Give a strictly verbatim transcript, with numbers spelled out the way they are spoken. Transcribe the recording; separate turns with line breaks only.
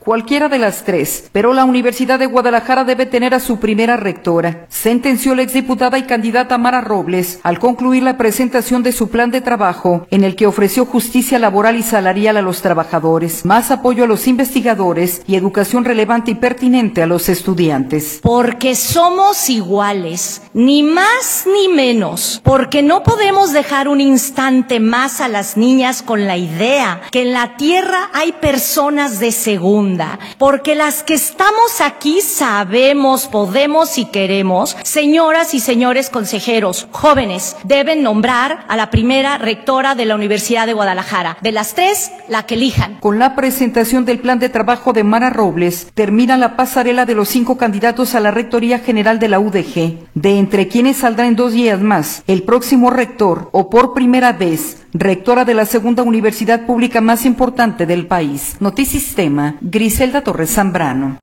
cualquiera de las tres, pero la Universidad de Guadalajara debe tener a su primera rectora, sentenció la exdiputada y candidata Mara Robles al concluir la presentación de su plan de trabajo, en el que ofreció justicia laboral y salarial a los trabajadores, más apoyo a los investigadores y educación relevante y pertinente a los estudiantes.
Porque somos iguales, ni más ni menos, porque no podemos dejar un instante más a las niñas con la idea que en la tierra hay personas de segunda, porque las que estamos aquí sabemos, podemos y queremos. Señoras y señores consejeros, jóvenes, deben nombrar a la primera rectora de la Universidad de Guadalajara. De las tres, la que elijan.
Con la presentación del plan de trabajo de Mara Robles, termina la pasarela de los cinco candidatos a la Rectoría General de la U D G, de entre quienes saldrá en dos días más el próximo rector, o por primera vez, rectora de la segunda universidad pública más importante del país. Notisistema, Griselda Torres Zambrano.